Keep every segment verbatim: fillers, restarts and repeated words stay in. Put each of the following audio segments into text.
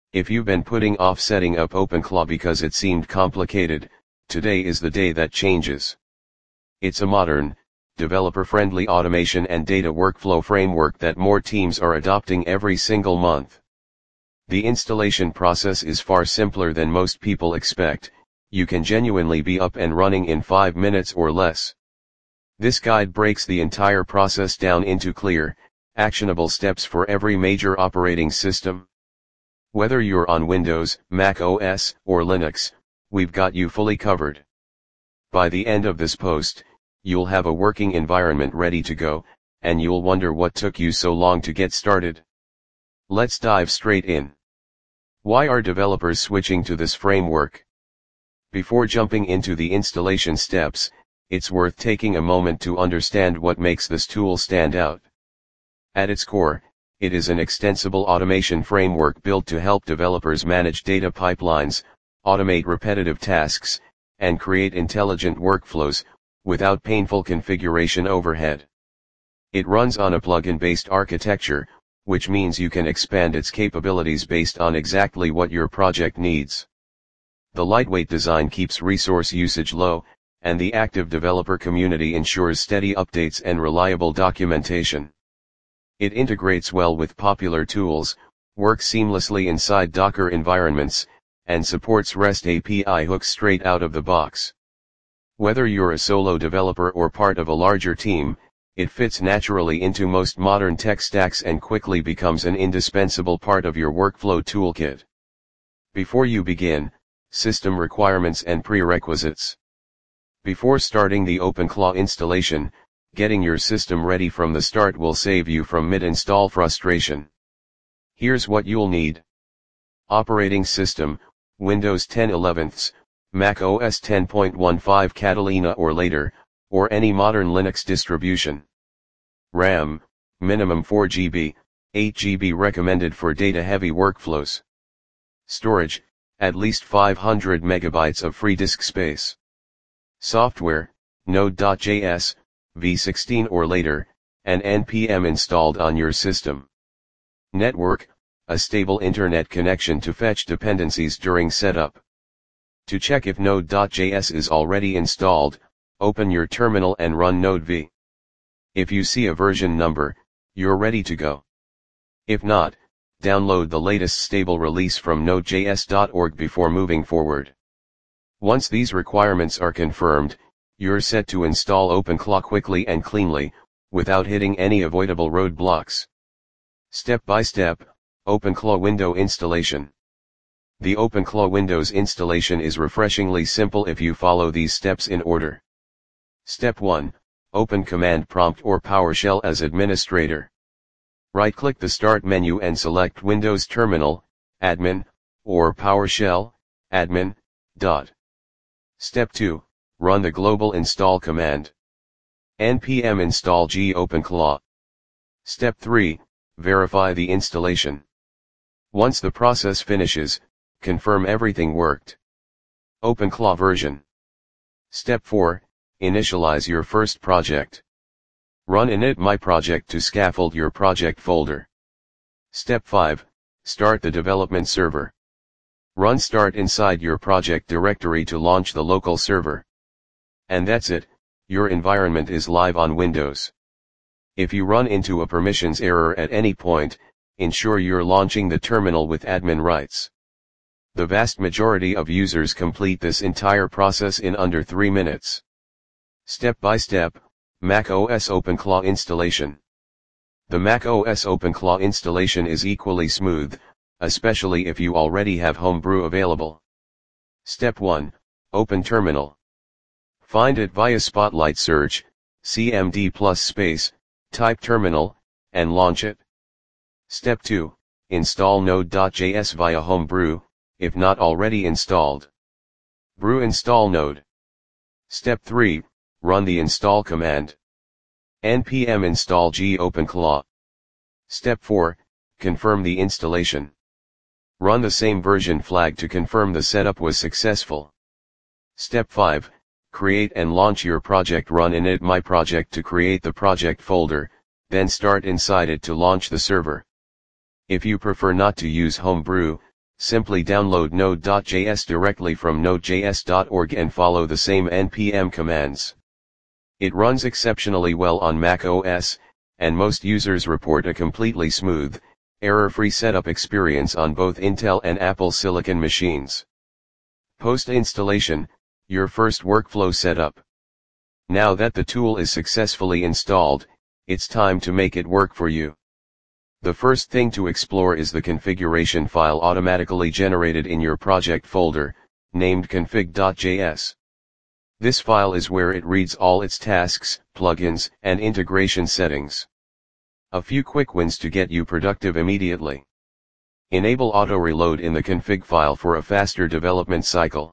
If you've been putting off setting up OpenClaw because it seemed complicated, today is the day that changes. It's a modern, developer-friendly automation and data workflow framework that more teams are adopting every single month. The installation process is far simpler than most people expect. You can genuinely be up and running in five minutes or less. This guide breaks the entire process down into clear, actionable steps for every major operating system. Whether you're on Windows, Mac O S, or Linux, we've got you fully covered. By the end of this post, you'll have a working environment ready to go, and you'll wonder what took you so long to get started. Let's dive straight in. Why are developers switching to this framework? Before jumping into the installation steps, it's worth taking a moment to understand what makes this tool stand out. At its core, it is an extensible automation framework built to help developers manage data pipelines, automate repetitive tasks, and create intelligent workflows, without painful configuration overhead. It runs on a plugin-based architecture, which means you can expand its capabilities based on exactly what your project needs. The lightweight design keeps resource usage low, and the active developer community ensures steady updates and reliable documentation. It integrates well with popular tools, works seamlessly inside Docker environments, and supports REST A P I hooks straight out of the box. Whether you're a solo developer or part of a larger team, it fits naturally into most modern tech stacks and quickly becomes an indispensable part of your workflow toolkit. Before you begin, system requirements and prerequisites. Before starting the OpenClaw installation, getting your system ready from the start will save you from mid-install frustration. Here's what you'll need. Operating system, Windows ten elevenths, Mac O S ten point fifteen Catalina or later, or any modern Linux distribution. RAM, minimum four gigabytes, eight gigabytes recommended for data-heavy workflows. Storage, at least five hundred megabytes of free disk space. Software, Node.js, v sixteen or later, and N P M installed on your system. Network, a stable internet connection to fetch dependencies during setup. To check if Node.js is already installed, open your terminal and run Node.v. If you see a version number, you're ready to go. If not, download the latest stable release from node J S dot org before moving forward. Once these requirements are confirmed, you're set to install OpenClaw quickly and cleanly, without hitting any avoidable roadblocks. Step by step, OpenClaw window installation. The OpenClaw Windows installation is refreshingly simple if you follow these steps in order. Step one. Open Command Prompt or PowerShell as administrator. Right-click the Start menu and select Windows Terminal, Admin, or PowerShell, Admin. Dot. Step two. Run the global install command. npm install g OpenClaw. Step three. Verify the installation. Once the process finishes, confirm everything worked. OpenClaw version. Step four. Initialize your first project. Run init my project to scaffold your project folder. Step five. Start the development server. Run start inside your project directory to launch the local server. And that's it, your environment is live on Windows. If you run into a permissions error at any point, ensure you're launching the terminal with admin rights. The vast majority of users complete this entire process in under three minutes. Step by step, Mac O S OpenClaw installation. The Mac O S OpenClaw installation is equally smooth, especially if you already have Homebrew available. Step one. Open Terminal. Find it via Spotlight Search, C M D plus space, type Terminal, and launch it. Step two. Install Node.js via Homebrew, if not already installed. Brew install Node. Step three. Run the install command. npm install g OpenClaw. Step four. Confirm the installation. Run the same version flag to confirm the setup was successful. Step five. Create and launch your project. Run init my project to create the project folder, then start inside it to launch the server. If you prefer not to use Homebrew, Simply download node dot J S directly from node J S dot org and follow the same N P M commands. It runs exceptionally well on Mac O S, and most users report a completely smooth, error-free setup experience on both Intel and Apple Silicon machines. Post-installation, your first workflow setup. Now that the tool is successfully installed, it's time to make it work for you. The first thing to explore is the configuration file automatically generated in your project folder, named config dot J S. This file is where it reads all its tasks, plugins, and integration settings. A few quick wins to get you productive immediately. Enable auto-reload in the config file for a faster development cycle.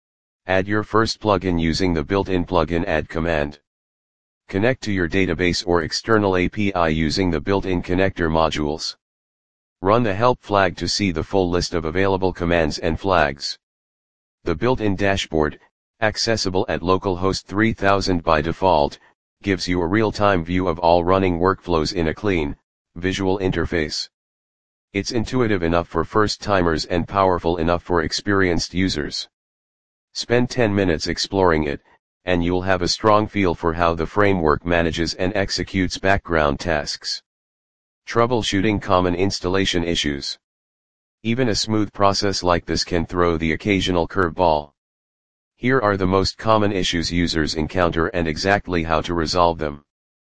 Add your first plugin using the built-in plugin add command. Connect to your database or external A P I using the built-in connector modules. Run the help flag to see the full list of available commands and flags. The built-in dashboard, accessible at localhost three thousand by default, gives you a real-time view of all running workflows in a clean, visual interface. It's intuitive enough for first-timers and powerful enough for experienced users. Spend ten minutes exploring it, and you'll have a strong feel for how the framework manages and executes background tasks. Troubleshooting common installation issues. Even a smooth process like this can throw the occasional curveball. Here are the most common issues users encounter and exactly how to resolve them.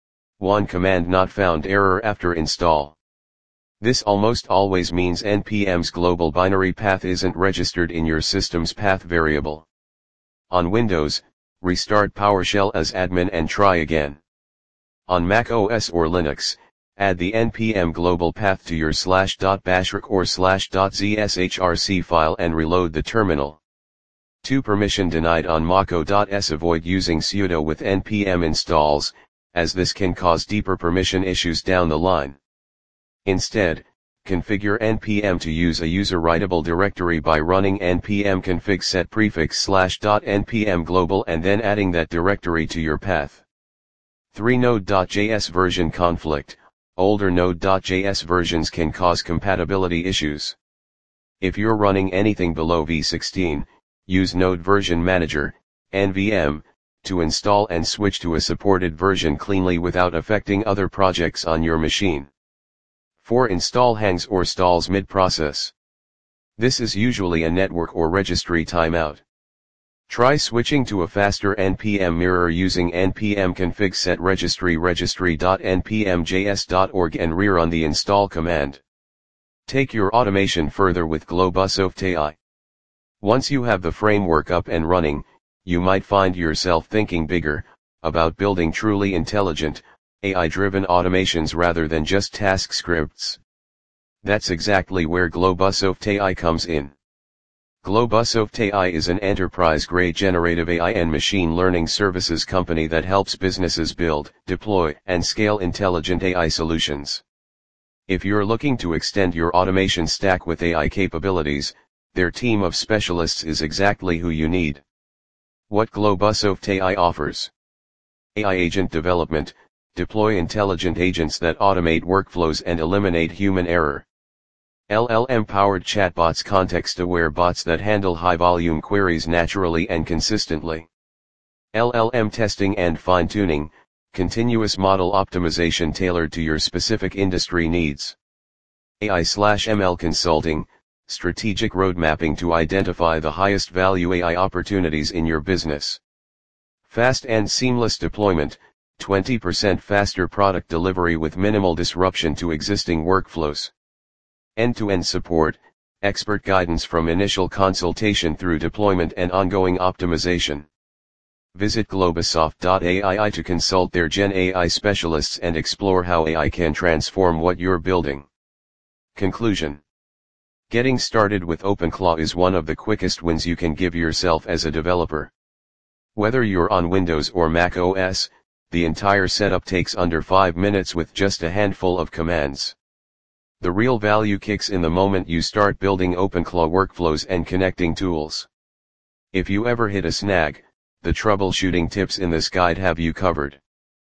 one Command not found error after install. This almost always means N P M's global binary path isn't registered in your system's path variable. On Windows, restart PowerShell as admin and try again. On Mac O S or Linux, add the N P M global path to your slash dot bashrc or slash dot zshrc file and reload the terminal. two Permission denied on Mako.s. Avoid using sudo with N P M installs, as this can cause deeper permission issues down the line. Instead, configure N P M to use a user-writable directory by running npm config set prefix slash dot npm global and then adding that directory to your path. three Node dot J S version conflict. Older Node dot J S versions can cause compatibility issues. If you're running anything below v sixteen, use Node Version Manager, N V M, to install and switch to a supported version cleanly without affecting other projects on your machine. four Install hangs or stalls mid-process. This is usually a network or registry timeout. Try switching to a faster N P M mirror using npm config set registry registry dot n p m j s dot org and rerun the install command. Take your automation further with Globosoft A I. Once you have the framework up and running, you might find yourself thinking bigger, about building truly intelligent, A I-driven automations rather than just task scripts. That's exactly where Globosoft A I comes in. Globosoft A I is an enterprise-grade generative A I and machine learning services company that helps businesses build, deploy, and scale intelligent A I solutions. If you're looking to extend your automation stack with A I capabilities, their team of specialists is exactly who you need. What Globosoft A I offers: A I agent development. Deploy intelligent agents that automate workflows and eliminate human error. L L M-powered chatbots, context-aware bots that handle high-volume queries naturally and consistently. L L M testing and fine-tuning. Continuous model optimization tailored to your specific industry needs. A I slash M L consulting. Strategic road mapping to identify the highest value A I opportunities in your business. Fast and seamless deployment. twenty percent faster product delivery with minimal disruption to existing workflows. End-to-end support. Expert guidance from initial consultation through deployment and ongoing optimization. Visit globosoft dot A I to consult their Gen A I specialists and explore how A I can transform what you're building. Conclusion: getting started with OpenClaw is one of the quickest wins you can give yourself as a developer. Whether you're on Windows or Mac O S, the entire setup takes under five minutes with just a handful of commands. The real value kicks in the moment you start building OpenClaw workflows and connecting tools. If you ever hit a snag, the troubleshooting tips in this guide have you covered.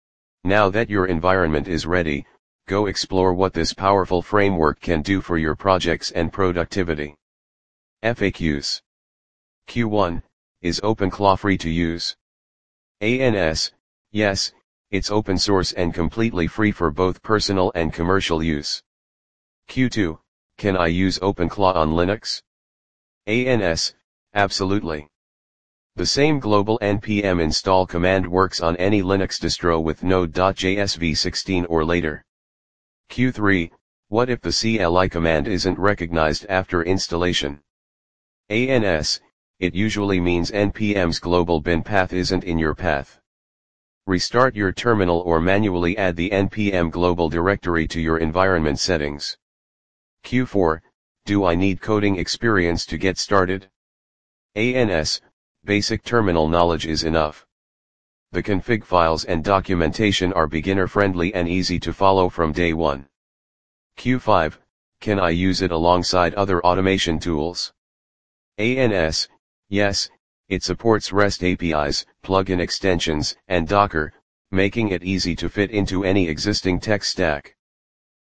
Now that your environment is ready, go explore what this powerful framework can do for your projects and productivity. F A Qs. Q one, is OpenClaw free to use? A N S, yes, it's open source and completely free for both personal and commercial use. Q two, can I use OpenClaw on Linux? A N S, absolutely. The same global npm install command works on any Linux distro with Node.js v sixteen or later. Q three, what if the C L I command isn't recognized after installation? A N S, it usually means npm's global bin path isn't in your path. Restart your terminal or manually add the npm global directory to your environment settings. Q four, do I need coding experience to get started? A N S, basic terminal knowledge is enough. The config files and documentation are beginner-friendly and easy to follow from day one. Q five, can I use it alongside other automation tools? A N S, yes, it supports REST A P Is, plugin extensions, and Docker, making it easy to fit into any existing tech stack.